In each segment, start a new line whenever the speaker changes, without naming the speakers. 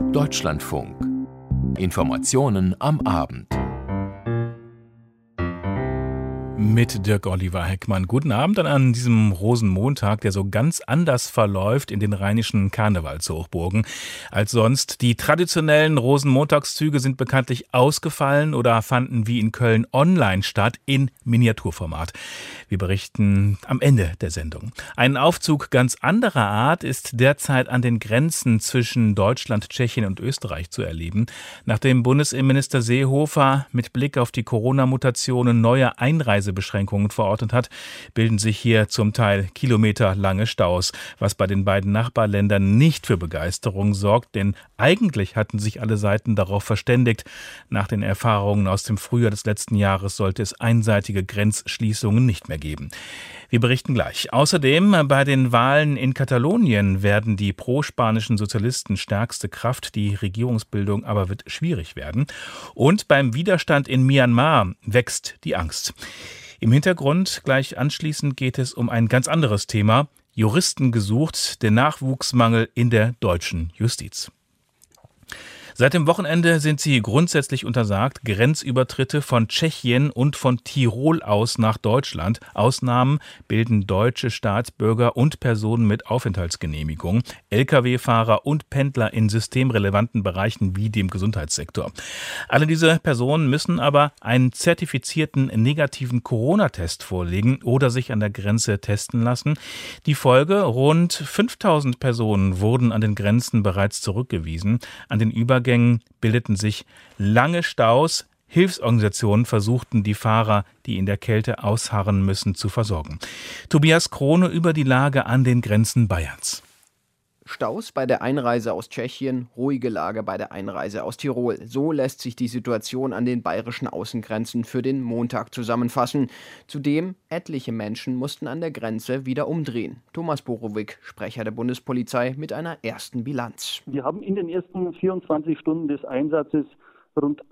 Deutschlandfunk. Informationen am Abend.
Mit Dirk-Oliver Heckmann. Guten Abend an diesem Rosenmontag, der so ganz anders verläuft in den rheinischen Karnevalshochburgen als sonst. Die traditionellen Rosenmontagszüge sind bekanntlich ausgefallen oder fanden wie in Köln online statt in Miniaturformat. Wir berichten am Ende der Sendung. Ein Aufzug ganz anderer Art ist derzeit an den Grenzen zwischen Deutschland, Tschechien und Österreich zu erleben. Nachdem Bundesinnenminister Seehofer mit Blick auf die Corona-Mutationen neue Einreisebeschränkungen verordnet hat, bilden sich hier zum Teil kilometerlange Staus, was bei den beiden Nachbarländern nicht für Begeisterung sorgt, denn eigentlich hatten sich alle Seiten darauf verständigt. Nach den Erfahrungen aus dem Frühjahr des letzten Jahres sollte es einseitige Grenzschließungen nicht mehr geben. Wir berichten gleich. Außerdem bei den Wahlen in Katalonien werden die pro-spanischen Sozialisten stärkste Kraft, die Regierungsbildung aber wird schwierig werden. Und beim Widerstand in Myanmar wächst die Angst. Im Hintergrund gleich anschließend geht es um ein ganz anderes Thema. Juristen gesucht, der Nachwuchsmangel in der deutschen Justiz. Seit dem Wochenende sind sie grundsätzlich untersagt, Grenzübertritte von Tschechien und von Tirol aus nach Deutschland. Ausnahmen bilden deutsche Staatsbürger und Personen mit Aufenthaltsgenehmigung, Lkw-Fahrer und Pendler in systemrelevanten Bereichen wie dem Gesundheitssektor. Alle diese Personen müssen aber einen zertifizierten negativen Corona-Test vorlegen oder sich an der Grenze testen lassen. Die Folge: rund 5000 Personen wurden an den Grenzen bereits zurückgewiesen. An den Übergängen bildeten sich lange Staus. Hilfsorganisationen versuchten, die Fahrer, die in der Kälte ausharren müssen, zu versorgen. Tobias Krone über die Lage an den Grenzen Bayerns.
Staus bei der Einreise aus Tschechien, ruhige Lage bei der Einreise aus Tirol. So lässt sich die Situation an den bayerischen Außengrenzen für den Montag zusammenfassen. Zudem, etliche Menschen mussten an der Grenze wieder umdrehen. Thomas Borowik, Sprecher der Bundespolizei, mit einer ersten Bilanz.
Wir haben in den ersten 24 Stunden des Einsatzes rund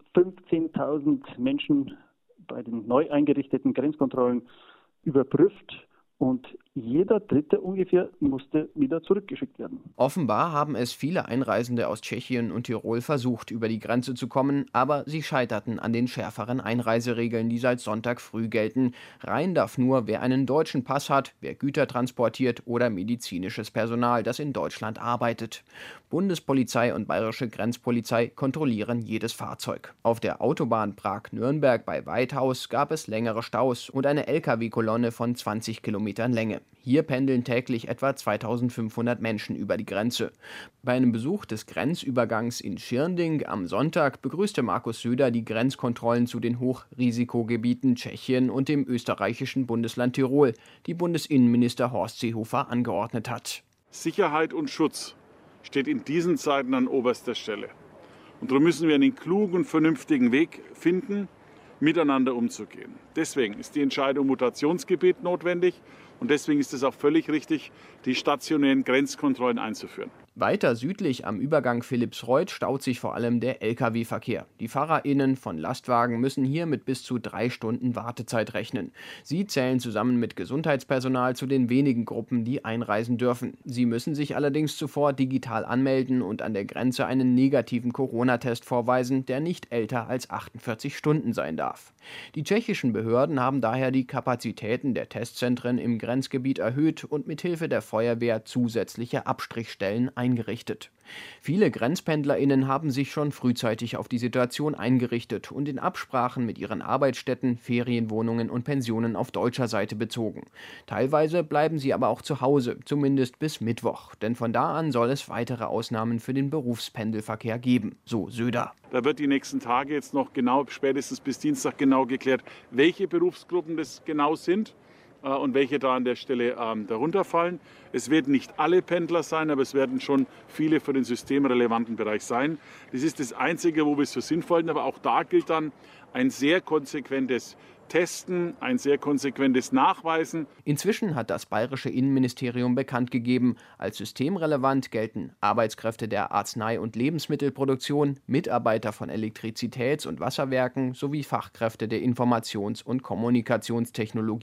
15.000 Menschen bei den neu eingerichteten Grenzkontrollen überprüft. Und jeder Dritte ungefähr musste wieder zurückgeschickt werden.
Offenbar haben es viele Einreisende aus Tschechien und Tirol versucht, über die Grenze zu kommen, aber sie scheiterten an den schärferen Einreiseregeln, die seit Sonntag früh gelten. Rein darf nur, wer einen deutschen Pass hat, wer Güter transportiert oder medizinisches Personal, das in Deutschland arbeitet. Bundespolizei und bayerische Grenzpolizei kontrollieren jedes Fahrzeug. Auf der Autobahn Prag-Nürnberg bei Weithaus gab es längere Staus und eine Lkw-Kolonne von 20 Kilometern Länge. Hier pendeln täglich etwa 2500 Menschen über die Grenze. Bei einem Besuch des Grenzübergangs in Schirnding am Sonntag begrüßte Markus Söder die Grenzkontrollen zu den Hochrisikogebieten Tschechien und dem österreichischen Bundesland Tirol, die Bundesinnenminister Horst Seehofer angeordnet hat.
Sicherheit und Schutz steht in diesen Zeiten an oberster Stelle. Und darum müssen wir einen klugen und vernünftigen Weg finden, miteinander umzugehen. Deswegen ist die Entscheidung Mutationsgebiet notwendig und deswegen ist es auch völlig richtig, die stationären Grenzkontrollen einzuführen.
Weiter südlich am Übergang Philippsreuth staut sich vor allem der Lkw-Verkehr. Die FahrerInnen von Lastwagen müssen hier mit bis zu 3 Stunden Wartezeit rechnen. Sie zählen zusammen mit Gesundheitspersonal zu den wenigen Gruppen, die einreisen dürfen. Sie müssen sich allerdings zuvor digital anmelden und an der Grenze einen negativen Corona-Test vorweisen, der nicht älter als 48 Stunden sein darf. Die tschechischen Behörden haben daher die Kapazitäten der Testzentren im Grenzgebiet erhöht und mithilfe der Feuerwehr zusätzliche Abstrichstellen eingerichtet. Viele GrenzpendlerInnen haben sich schon frühzeitig auf die Situation eingerichtet und in Absprachen mit ihren Arbeitsstätten, Ferienwohnungen und Pensionen auf deutscher Seite bezogen. Teilweise bleiben sie aber auch zu Hause, zumindest bis Mittwoch, denn von da an soll es weitere Ausnahmen für den Berufspendelverkehr geben, so Söder.
Da wird die nächsten Tage jetzt noch genau, spätestens bis Dienstag genau geklärt, welche Berufsgruppen das genau sind und welche da an der Stelle darunter fallen. Es werden nicht alle Pendler sein, aber es werden schon viele für den systemrelevanten Bereich sein. Das ist das Einzige, wo wir es für sinnvoll halten, aber auch da gilt dann ein sehr konsequentes Testen, ein sehr konsequentes Nachweisen.
Inzwischen hat das bayerische Innenministerium bekannt gegeben, als systemrelevant gelten Arbeitskräfte der Arznei- und Lebensmittelproduktion, Mitarbeiter von Elektrizitäts- und Wasserwerken sowie Fachkräfte der Informations- und Kommunikationstechnologie.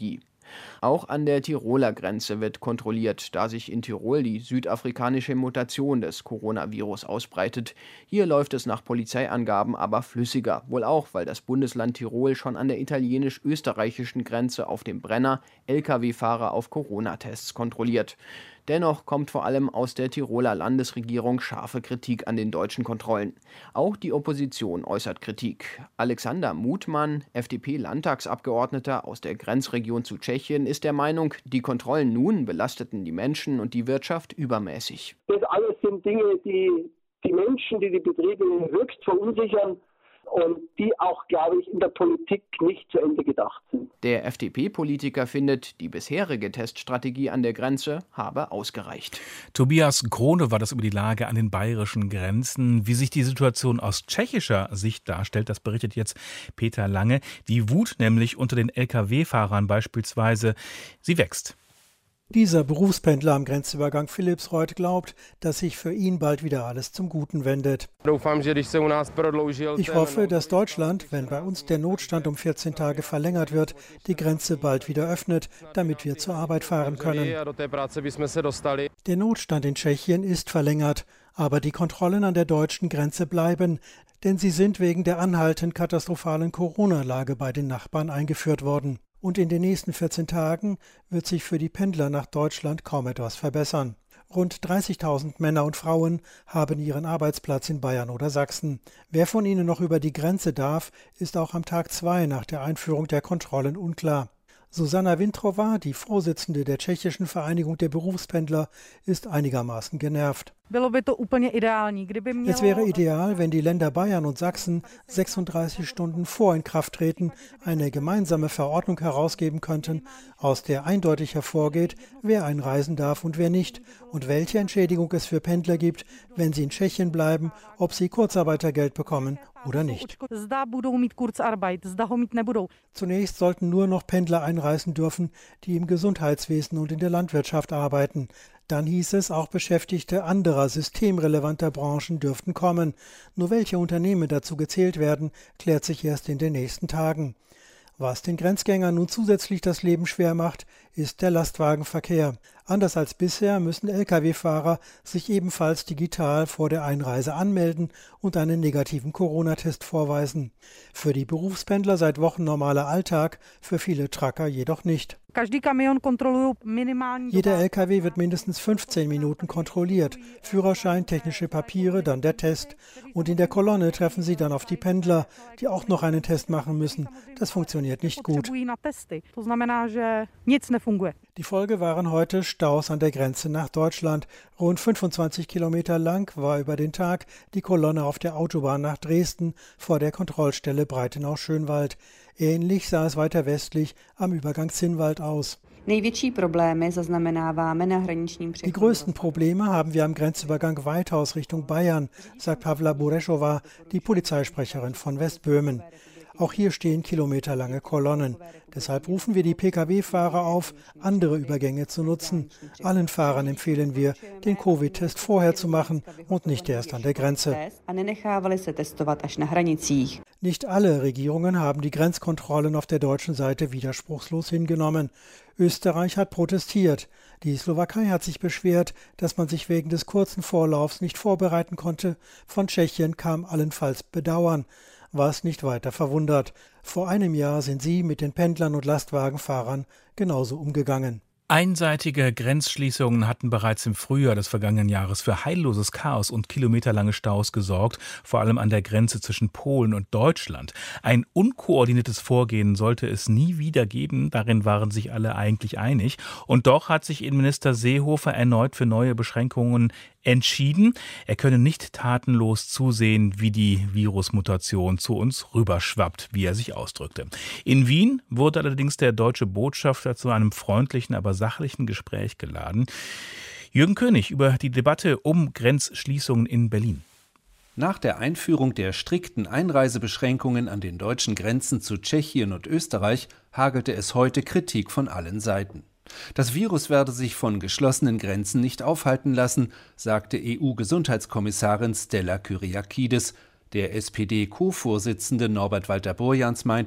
Auch an der Tiroler Grenze wird kontrolliert, da sich in Tirol die südafrikanische Mutation des Coronavirus ausbreitet. Hier läuft es nach Polizeiangaben aber flüssiger, wohl auch, weil das Bundesland Tirol schon an der italienisch-österreichischen Grenze auf dem Brenner Lkw-Fahrer auf Corona-Tests kontrolliert. Dennoch kommt vor allem aus der Tiroler Landesregierung scharfe Kritik an den deutschen Kontrollen. Auch die Opposition äußert Kritik. Alexander Mutmann, FDP-Landtagsabgeordneter aus der Grenzregion zu Tschechien, ist der Meinung, die Kontrollen nun belasteten die Menschen und die Wirtschaft übermäßig.
Das alles sind Dinge, die die Menschen, die Betriebe höchst verunsichern und die auch, glaube ich, in der Politik nicht zu Ende gedacht sind.
Der FDP-Politiker findet, die bisherige Teststrategie an der Grenze habe ausgereicht.
Tobias Krone war das über die Lage an den bayerischen Grenzen. Wie sich die Situation aus tschechischer Sicht darstellt, das berichtet jetzt Peter Lange. Die Wut nämlich unter den Lkw-Fahrern beispielsweise, sie wächst.
Dieser Berufspendler am Grenzübergang Philippsreuth glaubt, dass sich für ihn bald wieder alles zum Guten wendet. Ich hoffe, dass Deutschland, wenn bei uns der Notstand um 14 Tage verlängert wird, die Grenze bald wieder öffnet, damit wir zur Arbeit fahren können. Der Notstand in Tschechien ist verlängert, aber die Kontrollen an der deutschen Grenze bleiben, denn sie sind wegen der anhaltend katastrophalen Corona-Lage bei den Nachbarn eingeführt worden. Und in den nächsten 14 Tagen wird sich für die Pendler nach Deutschland kaum etwas verbessern. Rund 30.000 Männer und Frauen haben ihren Arbeitsplatz in Bayern oder Sachsen. Wer von ihnen noch über die Grenze darf, ist auch am Tag 2 nach der Einführung der Kontrollen unklar. Susanna Vintrova, die Vorsitzende der tschechischen Vereinigung der Berufspendler, ist einigermaßen genervt. Es wäre ideal, wenn die Länder Bayern und Sachsen 36 Stunden vor Inkrafttreten eine gemeinsame Verordnung herausgeben könnten, aus der eindeutig hervorgeht, wer einreisen darf und wer nicht und welche Entschädigung es für Pendler gibt, wenn sie in Tschechien bleiben, ob sie Kurzarbeitergeld bekommen oder nicht. Zunächst sollten nur noch Pendler einreisen dürfen, die im Gesundheitswesen und in der Landwirtschaft arbeiten. Dann hieß es, auch Beschäftigte anderer systemrelevanter Branchen dürften kommen. Nur welche Unternehmen dazu gezählt werden, klärt sich erst in den nächsten Tagen. Was den Grenzgängern nun zusätzlich das Leben schwer macht, ist der Lastwagenverkehr. Anders als bisher müssen Lkw-Fahrer sich ebenfalls digital vor der Einreise anmelden und einen negativen Corona-Test vorweisen. Für die Berufspendler seit Wochen normaler Alltag, für viele Trucker jedoch nicht. Jeder Lkw wird mindestens 15 Minuten kontrolliert. Führerschein, technische Papiere, dann der Test. Und in der Kolonne treffen sie dann auf die Pendler, die auch noch einen Test machen müssen. Das funktioniert nicht gut. Die Folge waren heute Staus an der Grenze nach Deutschland. Rund 25 Kilometer lang war über den Tag die Kolonne auf der Autobahn nach Dresden vor der Kontrollstelle Breitenau-Schönwald. Ähnlich sah es weiter westlich am Übergang Zinnwald aus. Die größten Probleme haben wir am Grenzübergang Weithaus Richtung Bayern, sagt Pavla Burešová, die Polizeisprecherin von Westböhmen. Auch hier stehen kilometerlange Kolonnen. Deshalb rufen wir die Pkw-Fahrer auf, andere Übergänge zu nutzen. Allen Fahrern empfehlen wir, den Covid-Test vorher zu machen und nicht erst an der Grenze. Nicht alle Regierungen haben die Grenzkontrollen auf der deutschen Seite widerspruchslos hingenommen. Österreich hat protestiert. Die Slowakei hat sich beschwert, dass man sich wegen des kurzen Vorlaufs nicht vorbereiten konnte. Von Tschechien kam allenfalls Bedauern, was nicht weiter verwundert. Vor einem Jahr sind sie mit den Pendlern und Lastwagenfahrern genauso umgegangen.
Einseitige Grenzschließungen hatten bereits im Frühjahr des vergangenen Jahres für heilloses Chaos und kilometerlange Staus gesorgt, vor allem an der Grenze zwischen Polen und Deutschland. Ein unkoordiniertes Vorgehen sollte es nie wieder geben, darin waren sich alle eigentlich einig. Und doch hat sich Innenminister Seehofer erneut für neue Beschränkungen entschieden. Er könne nicht tatenlos zusehen, wie die Virusmutation zu uns rüberschwappt, wie er sich ausdrückte. In Wien wurde allerdings der deutsche Botschafter zu einem freundlichen, aber sachlichen Gespräch geladen. Jürgen König über die Debatte um Grenzschließungen in Berlin.
Nach der Einführung der strikten Einreisebeschränkungen an den deutschen Grenzen zu Tschechien und Österreich hagelte es heute Kritik von allen Seiten. Das Virus werde sich von geschlossenen Grenzen nicht aufhalten lassen, sagte EU-Gesundheitskommissarin Stella Kyriakides. Der SPD-Co-Vorsitzende Norbert Walter-Borjans meinte,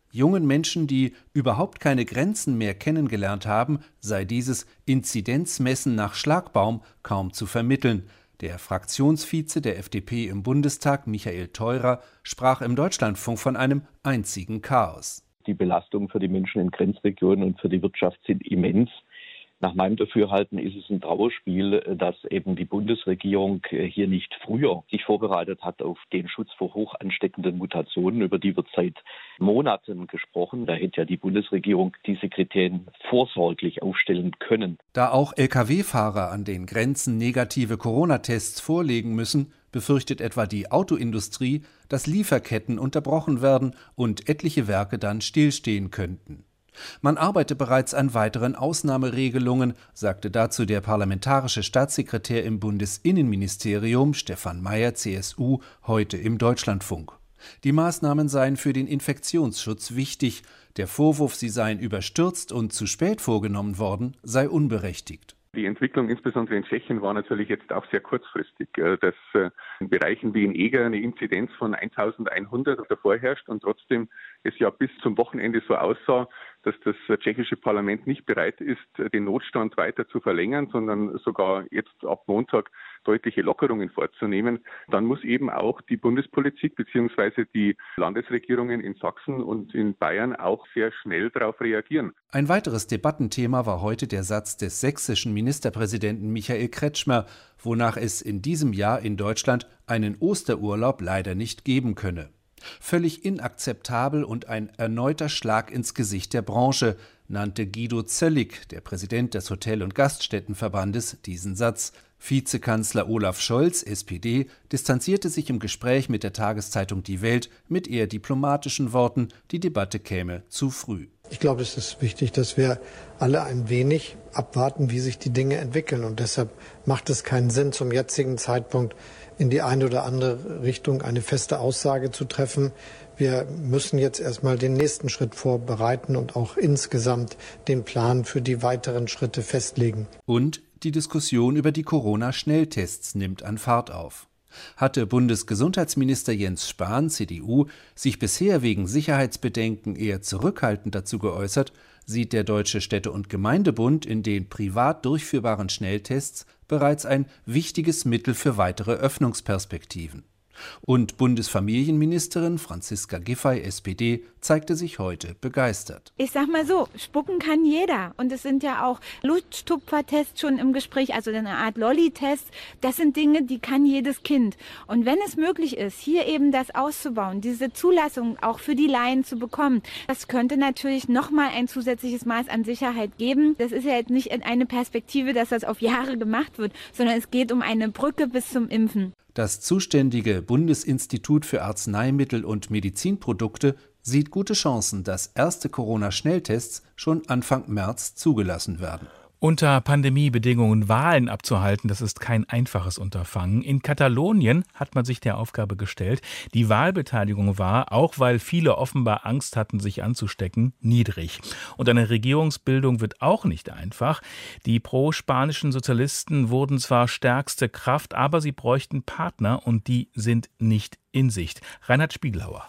Jungen Menschen, die überhaupt keine Grenzen mehr kennengelernt haben, sei dieses Inzidenzmessen nach Schlagbaum kaum zu vermitteln. Der Fraktionsvize der FDP im Bundestag, Michael Theurer, sprach im Deutschlandfunk von einem einzigen Chaos.
Die Belastungen für die Menschen in Grenzregionen und für die Wirtschaft sind immens. Nach meinem Dafürhalten ist es ein Trauerspiel, dass eben die Bundesregierung hier nicht früher sich vorbereitet hat auf den Schutz vor hoch ansteckenden Mutationen. Über die wird seit Monaten gesprochen. Da hätte ja die Bundesregierung diese Kriterien vorsorglich aufstellen können.
Da auch Lkw-Fahrer an den Grenzen negative Corona-Tests vorlegen müssen, befürchtet etwa die Autoindustrie, dass Lieferketten unterbrochen werden und etliche Werke dann stillstehen könnten. Man arbeite bereits an weiteren Ausnahmeregelungen, sagte dazu der parlamentarische Staatssekretär im Bundesinnenministerium Stefan Mayer, CSU, heute im Deutschlandfunk. Die Maßnahmen seien für den Infektionsschutz wichtig. Der Vorwurf, sie seien überstürzt und zu spät vorgenommen worden, sei unberechtigt.
Die Entwicklung insbesondere in Tschechien war natürlich jetzt auch sehr kurzfristig, dass in Bereichen wie in Eger eine Inzidenz von 1100 davor herrscht und trotzdem es ja bis zum Wochenende so aussah, dass das tschechische Parlament nicht bereit ist, den Notstand weiter zu verlängern, sondern sogar jetzt ab Montag deutliche Lockerungen vorzunehmen. Dann muss eben auch die Bundespolitik bzw. die Landesregierungen in Sachsen und in Bayern auch sehr schnell darauf reagieren.
Ein weiteres Debattenthema war heute der Satz des sächsischen Ministerpräsidenten Michael Kretschmer, wonach es in diesem Jahr in Deutschland einen Osterurlaub leider nicht geben könne. Völlig inakzeptabel und ein erneuter Schlag ins Gesicht der Branche, nannte Guido Zöllig, der Präsident des Hotel- und Gaststättenverbandes, diesen Satz. Vizekanzler Olaf Scholz, SPD, distanzierte sich im Gespräch mit der Tageszeitung Die Welt mit eher diplomatischen Worten, die Debatte käme zu früh.
Ich glaube, es ist wichtig, dass wir alle ein wenig abwarten, wie sich die Dinge entwickeln. Und deshalb macht es keinen Sinn, zum jetzigen Zeitpunkt in die eine oder andere Richtung eine feste Aussage zu treffen. Wir müssen jetzt erstmal den nächsten Schritt vorbereiten und auch insgesamt den Plan für die weiteren Schritte festlegen.
Und die Diskussion über die Corona-Schnelltests nimmt an Fahrt auf. Hatte Bundesgesundheitsminister Jens Spahn, CDU, sich bisher wegen Sicherheitsbedenken eher zurückhaltend dazu geäußert, sieht der Deutsche Städte- und Gemeindebund in den privat durchführbaren Schnelltests bereits ein wichtiges Mittel für weitere Öffnungsperspektiven. Und Bundesfamilienministerin Franziska Giffey, SPD, zeigte sich heute begeistert.
Ich sag mal so, spucken kann jeder. Und es sind ja auch Lusttupfertests schon im Gespräch, also eine Art Lolli-Test. Das sind Dinge, die kann jedes Kind. Und wenn es möglich ist, hier eben das auszubauen, diese Zulassung auch für die Laien zu bekommen, das könnte natürlich nochmal ein zusätzliches Maß an Sicherheit geben. Das ist ja jetzt nicht eine Perspektive, dass das auf Jahre gemacht wird, sondern es geht um eine Brücke bis zum Impfen.
Das zuständige Bundesinstitut für Arzneimittel und Medizinprodukte sieht gute Chancen, dass erste Corona-Schnelltests schon Anfang März zugelassen werden.
Unter Pandemiebedingungen Wahlen abzuhalten, das ist kein einfaches Unterfangen. In Katalonien hat man sich der Aufgabe gestellt. Die Wahlbeteiligung war, auch weil viele offenbar Angst hatten, sich anzustecken, niedrig. Und eine Regierungsbildung wird auch nicht einfach. Die pro-spanischen Sozialisten wurden zwar stärkste Kraft, aber sie bräuchten Partner und die sind nicht in Sicht. Reinhard Spiegelhauer.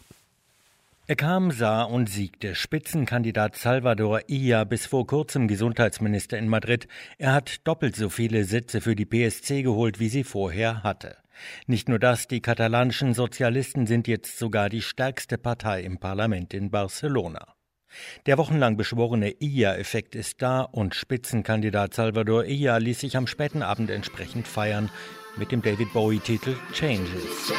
Er kam, sah und siegte. Spitzenkandidat Salvador Illa, bis vor kurzem Gesundheitsminister in Madrid. Er hat doppelt so viele Sitze für die PSC geholt, wie sie vorher hatte. Nicht nur das, die katalanischen Sozialisten sind jetzt sogar die stärkste Partei im Parlament in Barcelona. Der wochenlang beschworene Illa-Effekt ist da und Spitzenkandidat Salvador Illa ließ sich am späten Abend entsprechend feiern mit dem David Bowie-Titel Changes.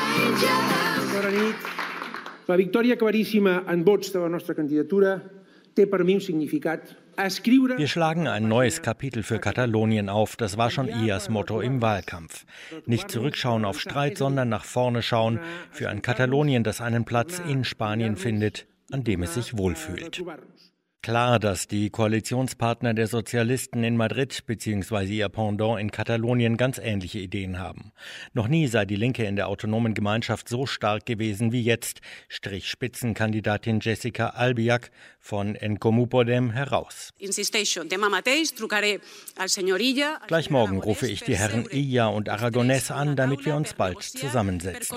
La victòria claríssima en vots de la nostra candidatura té per mi un significat.
Wir schlagen ein neues Kapitel für Katalonien auf, das war schon Illas Motto im Wahlkampf. Nicht zurückschauen auf Streit, sondern nach vorne schauen für ein Katalonien, das einen Platz in Spanien findet, an dem es sich wohlfühlt. Klar, dass die Koalitionspartner der Sozialisten in Madrid bzw. ihr Pendant in Katalonien ganz ähnliche Ideen haben. Noch nie sei die Linke in der autonomen Gemeinschaft so stark gewesen wie jetzt, strich Spitzenkandidatin Jessica Albiach von En Comú Podem heraus. Gleich morgen rufe ich die Herren Illa und Aragonès an, damit wir uns bald zusammensetzen.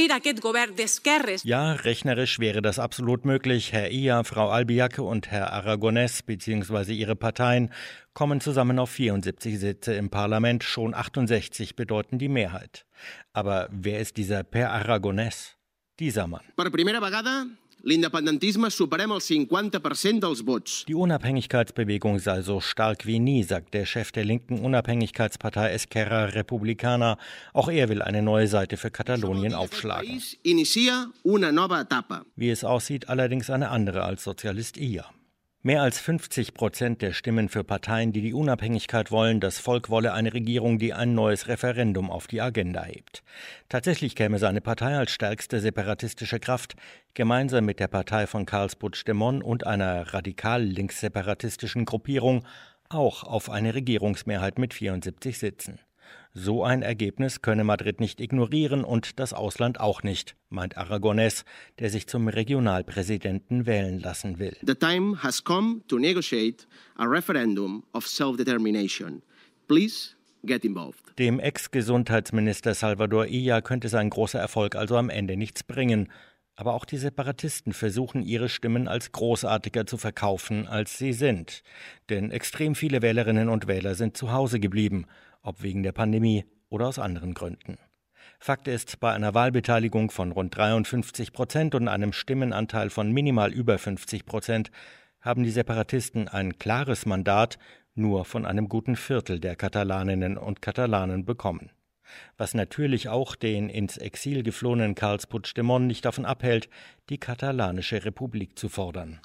Ja, rechnerisch wäre das absolut möglich. Herr Illa, Frau Albiach und Herr Aragonès bzw. ihre Parteien kommen zusammen auf 74 Sitze im Parlament, schon 68 bedeuten die Mehrheit. Aber wer ist dieser Per Aragonès? Dieser Mann. Die Unabhängigkeitsbewegung sei so stark wie nie, sagt der Chef der linken Unabhängigkeitspartei Esquerra Republicana. Auch er will eine neue Seite für Katalonien aufschlagen. Wie es aussieht, allerdings eine andere als Sozialist Illa. Mehr als 50% der Stimmen für Parteien, die die Unabhängigkeit wollen. Das Volk wolle eine Regierung, die ein neues Referendum auf die Agenda hebt. Tatsächlich käme seine Partei als stärkste separatistische Kraft gemeinsam mit der Partei von Carles Puigdemont und einer radikal-linksseparatistischen Gruppierung auch auf eine Regierungsmehrheit mit 74 Sitzen. So ein Ergebnis könne Madrid nicht ignorieren und das Ausland auch nicht, meint Aragonès, der sich zum Regionalpräsidenten wählen lassen will.
The time has come to negotiate a referendum of self-determination. Please get involved.
Dem Ex-Gesundheitsminister Salvador Illa könnte sein großer Erfolg also am Ende nichts bringen. Aber auch die Separatisten versuchen, ihre Stimmen als großartiger zu verkaufen, als sie sind. Denn extrem viele Wählerinnen und Wähler sind zu Hause geblieben, ob wegen der Pandemie oder aus anderen Gründen. Fakt ist, bei einer Wahlbeteiligung von rund 53% und einem Stimmenanteil von minimal über 50% haben die Separatisten ein klares Mandat nur von einem guten Viertel der Katalaninnen und Katalanen bekommen. Was natürlich auch den ins Exil geflohenen Carles Puigdemont nicht davon abhält, die katalanische Republik zu fordern.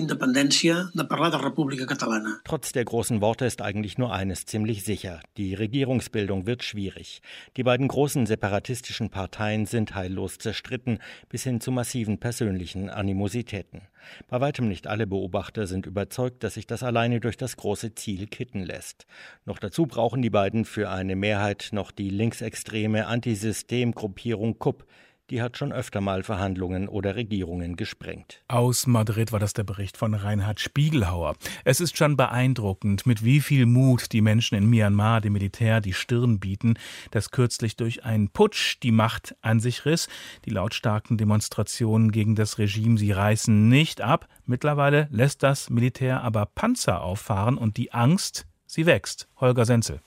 Trotz der großen Worte ist eigentlich nur eines ziemlich sicher: Die Regierungsbildung wird schwierig. Die beiden großen separatistischen Parteien sind heillos zerstritten, bis hin zu massiven persönlichen Animositäten. Bei weitem nicht alle Beobachter sind überzeugt, dass sich das alleine durch das große Ziel kitten lässt. Noch dazu brauchen die beiden für eine Mehrheit noch die linksextreme Antisystemgruppierung CUP. Die hat schon öfter mal Verhandlungen oder Regierungen gesprengt.
Aus Madrid war das der Bericht von Reinhard Spiegelhauer. Es ist schon beeindruckend, mit wie viel Mut die Menschen in Myanmar dem Militär die Stirn bieten, das kürzlich durch einen Putsch die Macht an sich riss. Die lautstarken Demonstrationen gegen das Regime, sie reißen nicht ab. Mittlerweile lässt das Militär aber Panzer auffahren und die Angst, sie wächst. Holger Senzel.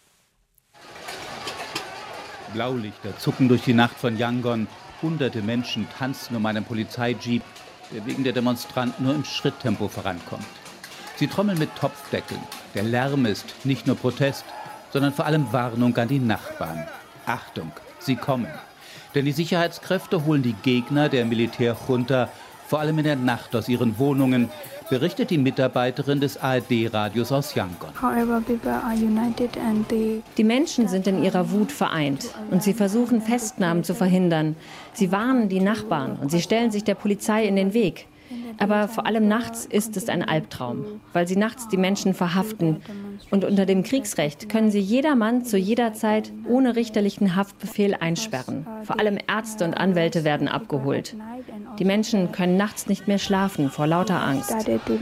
Blaulichter zucken durch die Nacht von Yangon. Hunderte Menschen tanzen um einen Polizeijeep, der wegen der Demonstranten nur im Schritttempo vorankommt. Sie trommeln mit Topfdeckeln. Der Lärm ist nicht nur Protest, sondern vor allem Warnung an die Nachbarn. Achtung, sie kommen. Denn die Sicherheitskräfte holen die Gegner der Militärjunta vor allem in der Nacht aus ihren Wohnungen, berichtet die Mitarbeiterin des ARD-Radios aus Yangon.
Die Menschen sind in ihrer Wut vereint und sie versuchen, Festnahmen zu verhindern. Sie warnen die Nachbarn und sie stellen sich der Polizei in den Weg. Aber vor allem nachts ist es ein Albtraum, weil sie nachts die Menschen verhaften. Und unter dem Kriegsrecht können sie jedermann zu jeder Zeit ohne richterlichen Haftbefehl einsperren. Vor allem Ärzte und Anwälte werden abgeholt. Die Menschen können nachts nicht mehr schlafen vor lauter Angst.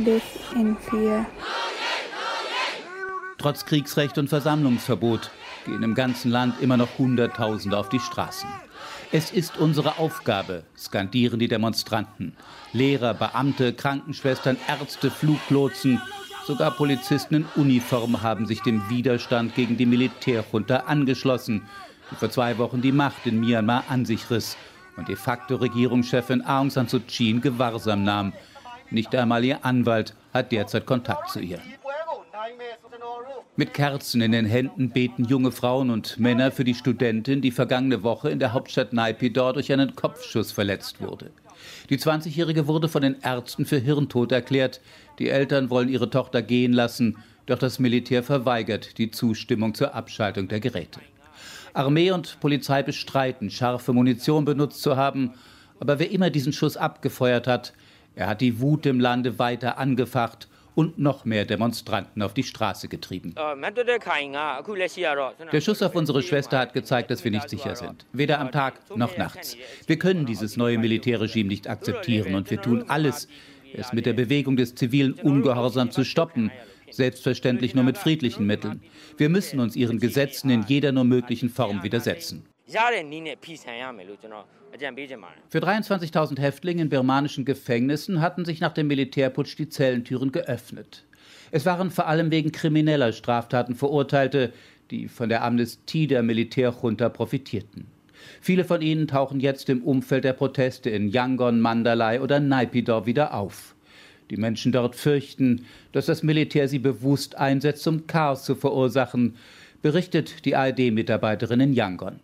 Trotz Kriegsrecht und Versammlungsverbot gehen im ganzen Land immer noch Hunderttausende auf die Straßen. Es ist unsere Aufgabe, skandieren die Demonstranten. Lehrer, Beamte, Krankenschwestern, Ärzte, Fluglotsen, sogar Polizisten in Uniform haben sich dem Widerstand gegen die Militärjunta angeschlossen, die vor 2 Wochen die Macht in Myanmar an sich riss und de facto Regierungschefin Aung San Suu Kyi in Gewahrsam nahm. Nicht einmal ihr Anwalt hat derzeit Kontakt zu ihr. Mit Kerzen in den Händen beten junge Frauen und Männer für die Studentin, die vergangene Woche in der Hauptstadt Naypyidaw durch einen Kopfschuss verletzt wurde. Die 20-Jährige wurde von den Ärzten für hirntot erklärt. Die Eltern wollen ihre Tochter gehen lassen, doch das Militär verweigert die Zustimmung zur Abschaltung der Geräte. Armee und Polizei bestreiten, scharfe Munition benutzt zu haben. Aber wer immer diesen Schuss abgefeuert hat, er hat die Wut im Lande weiter angefacht und noch mehr Demonstranten auf die Straße getrieben. Der Schuss auf unsere Schwester hat gezeigt, dass wir nicht sicher sind, weder am Tag noch nachts. Wir können dieses neue Militärregime nicht akzeptieren und wir tun alles, es mit der Bewegung des zivilen Ungehorsams zu stoppen, selbstverständlich nur mit friedlichen Mitteln. Wir müssen uns ihren Gesetzen in jeder nur möglichen Form widersetzen. Für 23.000 Häftlinge in birmanischen Gefängnissen hatten sich nach dem Militärputsch die Zellentüren geöffnet. Es waren vor allem wegen krimineller Straftaten Verurteilte, die von der Amnestie der Militärjunta profitierten. Viele von ihnen tauchen jetzt im Umfeld der Proteste in Yangon, Mandalay oder Naypyidaw wieder auf. Die Menschen dort fürchten, dass das Militär sie bewusst einsetzt, um Chaos zu verursachen, berichtet die ARD-Mitarbeiterin in Yangon.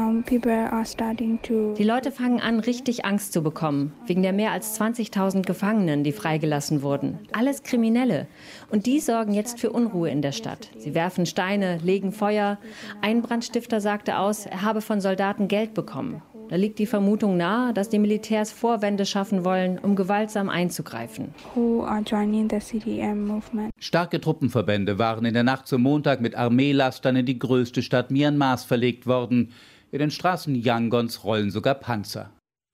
Die Leute fangen an, richtig Angst zu bekommen, wegen der mehr als 20.000 Gefangenen, die freigelassen wurden. Alles Kriminelle. Und die sorgen jetzt für Unruhe in der Stadt. Sie werfen Steine, legen Feuer. Ein Brandstifter sagte aus, er habe von Soldaten Geld bekommen. Da liegt die Vermutung nahe, dass die Militärs Vorwände schaffen wollen, um gewaltsam einzugreifen.
Starke Truppenverbände waren in der Nacht zum Montag mit Armeelastern in die größte Stadt Myanmars verlegt worden. In den Straßen Yangons rollen sogar Panzer.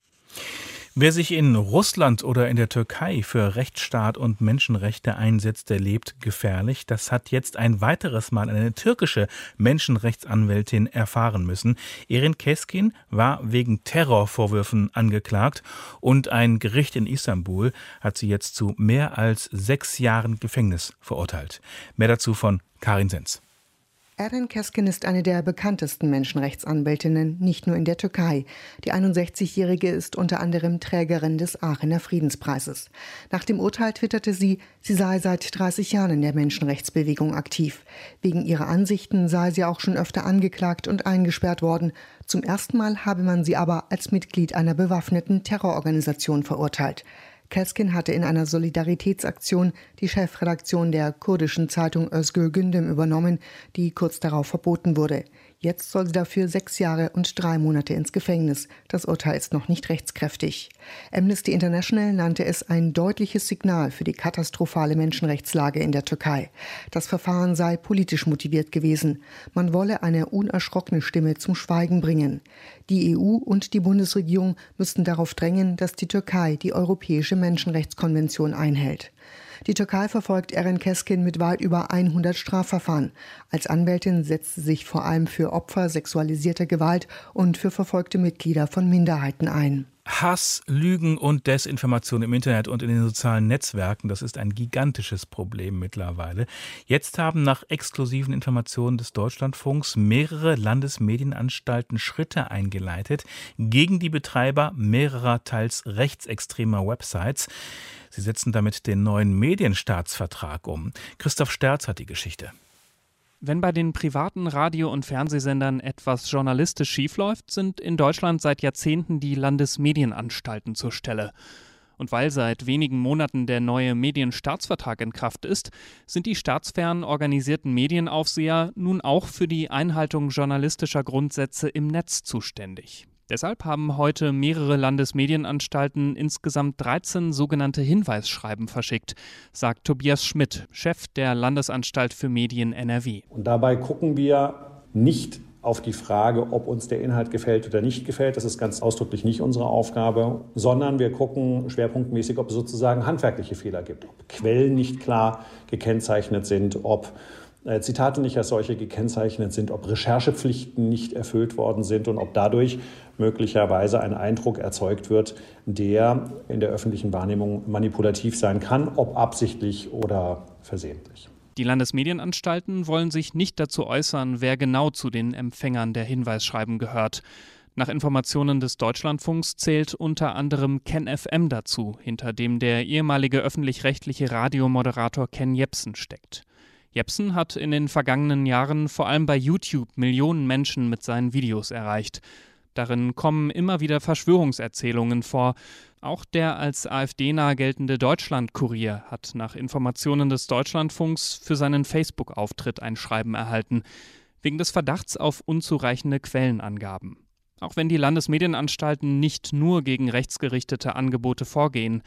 Wer sich in Russland oder in der Türkei für Rechtsstaat und Menschenrechte einsetzt, der lebt gefährlich. Das hat jetzt ein weiteres Mal eine türkische Menschenrechtsanwältin erfahren müssen. Erin Keskin war wegen Terrorvorwürfen angeklagt und ein Gericht in Istanbul hat sie jetzt zu mehr als 6 Jahren Gefängnis verurteilt. Mehr dazu von Karin Senz.
Erin Keskin ist eine der bekanntesten Menschenrechtsanwältinnen, nicht nur in der Türkei. Die 61-Jährige ist unter anderem Trägerin des Aachener Friedenspreises. Nach dem Urteil twitterte sie sei seit 30 Jahren in der Menschenrechtsbewegung aktiv. Wegen ihrer Ansichten sei sie auch schon öfter angeklagt und eingesperrt worden. Zum ersten Mal habe man sie aber als Mitglied einer bewaffneten Terrororganisation verurteilt. Keskin hatte in einer Solidaritätsaktion die Chefredaktion der kurdischen Zeitung Özgür Gündem übernommen, die kurz darauf verboten wurde. Jetzt soll sie dafür 6 Jahre und 3 Monate ins Gefängnis. Das Urteil ist noch nicht rechtskräftig. Amnesty International nannte es ein deutliches Signal für die katastrophale Menschenrechtslage in der Türkei. Das Verfahren sei politisch motiviert gewesen. Man wolle eine unerschrockene Stimme zum Schweigen bringen. Die EU und die Bundesregierung müssten darauf drängen, dass die Türkei die Europäische Menschenrechtskonvention einhält. Die Türkei verfolgt Erin Keskin mit weit über 100 Strafverfahren. Als Anwältin setzt sie sich vor allem für Opfer sexualisierter Gewalt und für verfolgte Mitglieder von Minderheiten ein.
Hass, Lügen und Desinformation im Internet und in den sozialen Netzwerken, das ist ein gigantisches Problem mittlerweile. Jetzt haben nach exklusiven Informationen des Deutschlandfunks mehrere Landesmedienanstalten Schritte eingeleitet gegen die Betreiber mehrerer teils rechtsextremer Websites. Sie setzen damit den neuen Medienstaatsvertrag um. Christoph Sterz hat die Geschichte.
Wenn bei den privaten Radio- und Fernsehsendern etwas journalistisch schiefläuft, sind in Deutschland seit Jahrzehnten die Landesmedienanstalten zur Stelle. Und weil seit wenigen Monaten der neue Medienstaatsvertrag in Kraft ist, sind die staatsfern organisierten Medienaufseher nun auch für die Einhaltung journalistischer Grundsätze im Netz zuständig. Deshalb haben heute mehrere Landesmedienanstalten insgesamt 13 sogenannte Hinweisschreiben verschickt, sagt Tobias Schmidt, Chef der Landesanstalt für Medien NRW.
Und dabei gucken wir nicht auf die Frage, ob uns der Inhalt gefällt oder nicht gefällt. Das ist ganz ausdrücklich nicht unsere Aufgabe, sondern wir gucken schwerpunktmäßig, ob es sozusagen handwerkliche Fehler gibt, ob Quellen nicht klar gekennzeichnet sind, ob Zitate nicht als solche gekennzeichnet sind, ob Recherchepflichten nicht erfüllt worden sind und ob dadurch möglicherweise ein Eindruck erzeugt wird, der in der öffentlichen Wahrnehmung manipulativ sein kann, ob absichtlich oder versehentlich.
Die Landesmedienanstalten wollen sich nicht dazu äußern, wer genau zu den Empfängern der Hinweisschreiben gehört. Nach Informationen des Deutschlandfunks zählt unter anderem Ken FM dazu, hinter dem der ehemalige öffentlich-rechtliche Radiomoderator Ken Jebsen steckt. Jebsen hat in den vergangenen Jahren vor allem bei YouTube Millionen Menschen mit seinen Videos erreicht. Darin kommen immer wieder Verschwörungserzählungen vor. Auch der als AfD-nah geltende Deutschland-Kurier hat nach Informationen des Deutschlandfunks für seinen Facebook-Auftritt ein Schreiben erhalten, wegen des Verdachts auf unzureichende Quellenangaben. Auch wenn die Landesmedienanstalten nicht nur gegen rechtsgerichtete Angebote vorgehen.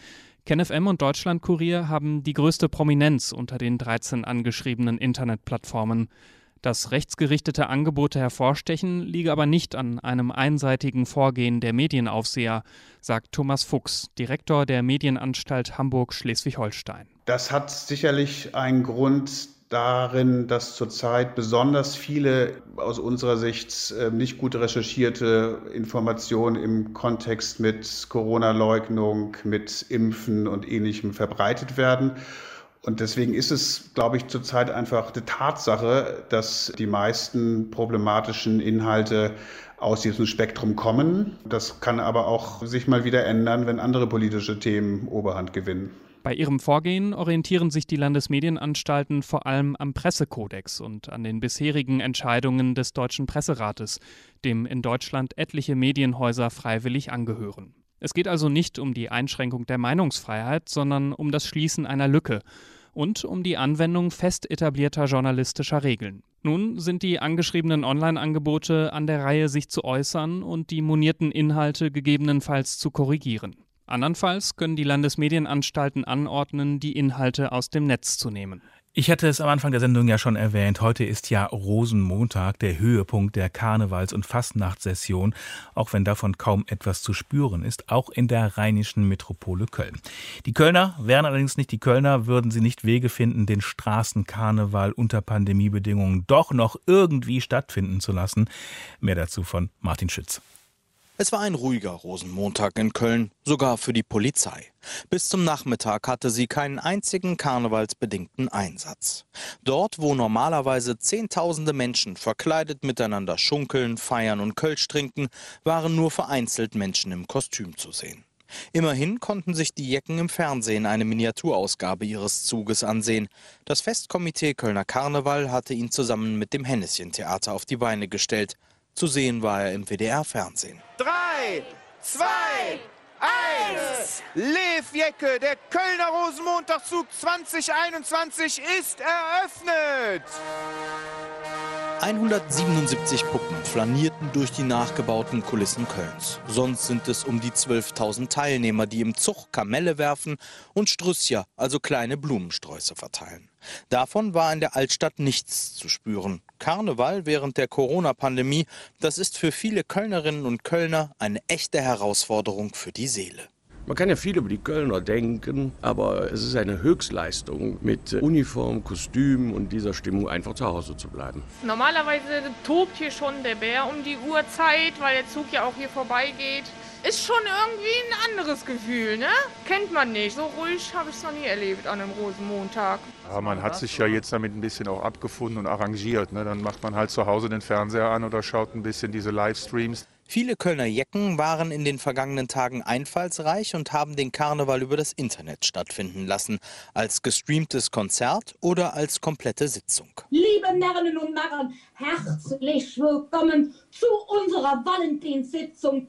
KenFM und Deutschlandkurier haben die größte Prominenz unter den 13 angeschriebenen Internetplattformen. Dass rechtsgerichtete Angebote hervorstechen, liege aber nicht an einem einseitigen Vorgehen der Medienaufseher, sagt Thomas Fuchs, Direktor der Medienanstalt Hamburg-Schleswig-Holstein.
Das hat sicherlich einen Grund darin, dass zurzeit besonders viele aus unserer Sicht nicht gut recherchierte Informationen im Kontext mit Corona-Leugnung, mit Impfen und Ähnlichem verbreitet werden. Und deswegen ist es, glaube ich, zurzeit einfach eine Tatsache, dass die meisten problematischen Inhalte aus diesem Spektrum kommen. Das kann aber auch sich mal wieder ändern, wenn andere politische Themen Oberhand gewinnen.
Bei ihrem Vorgehen orientieren sich die Landesmedienanstalten vor allem am Pressekodex und an den bisherigen Entscheidungen des Deutschen Presserates, dem in Deutschland etliche Medienhäuser freiwillig angehören. Es geht also nicht um die Einschränkung der Meinungsfreiheit, sondern um das Schließen einer Lücke und um die Anwendung fest etablierter journalistischer Regeln. Nun sind die angeschriebenen Online-Angebote an der Reihe, sich zu äußern und die monierten Inhalte gegebenenfalls zu korrigieren. Andernfalls können die Landesmedienanstalten anordnen, die Inhalte aus dem Netz zu nehmen.
Ich hatte es am Anfang der Sendung ja schon erwähnt, heute ist ja Rosenmontag, der Höhepunkt der Karnevals- und Fastnachtssession, auch wenn davon kaum etwas zu spüren ist, auch in der rheinischen Metropole Köln. Die Kölner wären allerdings nicht die Kölner, würden sie nicht Wege finden, den Straßenkarneval unter Pandemiebedingungen doch noch irgendwie stattfinden zu lassen. Mehr dazu von Martin Schütz.
Es war ein ruhiger Rosenmontag in Köln, sogar für die Polizei. Bis zum Nachmittag hatte sie keinen einzigen karnevalsbedingten Einsatz. Dort, wo normalerweise Zehntausende Menschen verkleidet miteinander schunkeln, feiern und Kölsch trinken, waren nur vereinzelt Menschen im Kostüm zu sehen. Immerhin konnten sich die Jecken im Fernsehen eine Miniaturausgabe ihres Zuges ansehen. Das Festkomitee Kölner Karneval hatte ihn zusammen mit dem Henneschen-Theater auf die Beine gestellt. Zu sehen war er im WDR-Fernsehen.
3, 2, 1. Lev Jecke, der Kölner Rosenmontagszug 2021 ist eröffnet.
177 Puppen flanierten durch die nachgebauten Kulissen Kölns. Sonst sind es um die 12.000 Teilnehmer, die im Zug Kamelle werfen und Strüssia, also kleine Blumensträuße, verteilen. Davon war in der Altstadt nichts zu spüren. Karneval während der Corona-Pandemie, das ist für viele Kölnerinnen und Kölner eine echte Herausforderung für die Seele.
Man kann ja viel über die Kölner denken, aber es ist eine Höchstleistung, mit Uniform, Kostüm und dieser Stimmung einfach zu Hause zu bleiben.
Normalerweise tobt hier schon der Bär um die Uhrzeit, weil der Zug ja auch hier vorbeigeht. Ist schon irgendwie ein anderes Gefühl, ne? Kennt man nicht. So ruhig habe ich es noch nie erlebt an einem Rosenmontag.
Ja, man hat sich ja jetzt damit ein bisschen auch abgefunden und arrangiert, ne? Dann macht man halt zu Hause den Fernseher an oder schaut ein bisschen diese Livestreams.
Viele Kölner Jecken waren in den vergangenen Tagen einfallsreich und haben den Karneval über das Internet stattfinden lassen, als gestreamtes Konzert oder als komplette Sitzung.
Liebe Narren und Narren, herzlich willkommen zu unserer Valentinssitzung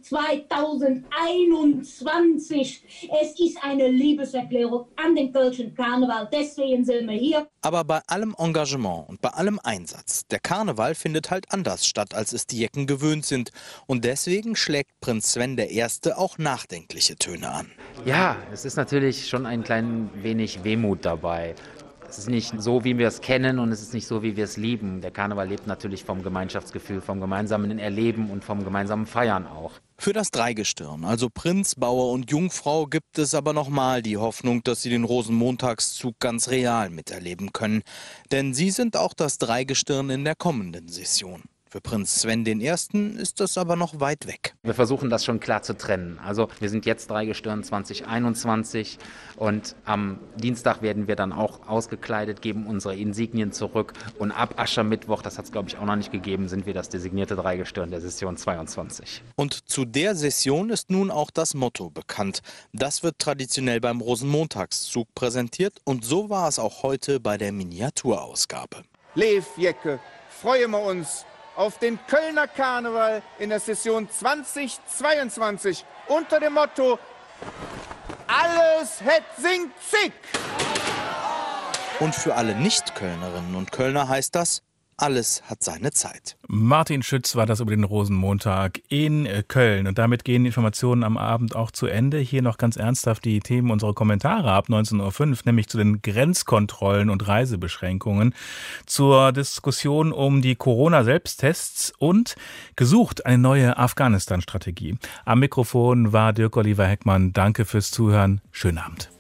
2021. Es ist eine Liebeserklärung an den Kölschen Karneval, deswegen sind wir hier.
Aber bei allem Engagement und bei allem Einsatz, der Karneval findet halt anders statt, als es die Jecken gewöhnt sind. Und deswegen schlägt Prinz Sven I. auch nachdenkliche Töne an.
Ja, es ist natürlich schon ein klein wenig Wehmut dabei. Es ist nicht so, wie wir es kennen, und es ist nicht so, wie wir es lieben. Der Karneval lebt natürlich vom Gemeinschaftsgefühl, vom gemeinsamen Erleben und vom gemeinsamen Feiern auch.
Für das Dreigestirn, also Prinz, Bauer und Jungfrau, gibt es aber nochmal die Hoffnung, dass sie den Rosenmontagszug ganz real miterleben können. Denn sie sind auch das Dreigestirn in der kommenden Session. Für Prinz Sven I. ist das aber noch weit weg.
Wir versuchen das schon klar zu trennen. Also wir sind jetzt Dreigestirn 2021 und am Dienstag werden wir dann auch ausgekleidet, geben unsere Insignien zurück und ab Aschermittwoch, das hat es glaube ich auch noch nicht gegeben, sind wir das designierte Dreigestirn der Session 22.
Und zu der Session ist nun auch das Motto bekannt. Das wird traditionell beim Rosenmontagszug präsentiert und so war es auch heute bei der Miniaturausgabe.
Lev Jecke, freuen wir uns auf den Kölner Karneval in der Session 2022 unter dem Motto Alles het singt zick.
Und für alle Nicht-Kölnerinnen und Kölner heißt das Alles hat seine Zeit.
Martin Schütz war das über den Rosenmontag in Köln. Und damit gehen die Informationen am Abend auch zu Ende. Hier noch ganz ernsthaft die Themen unserer Kommentare ab 19.05 Uhr, nämlich zu den Grenzkontrollen und Reisebeschränkungen, zur Diskussion um die Corona-Selbsttests und gesucht eine neue Afghanistan-Strategie. Am Mikrofon war Dirk Oliver Heckmann. Danke fürs Zuhören. Schönen Abend.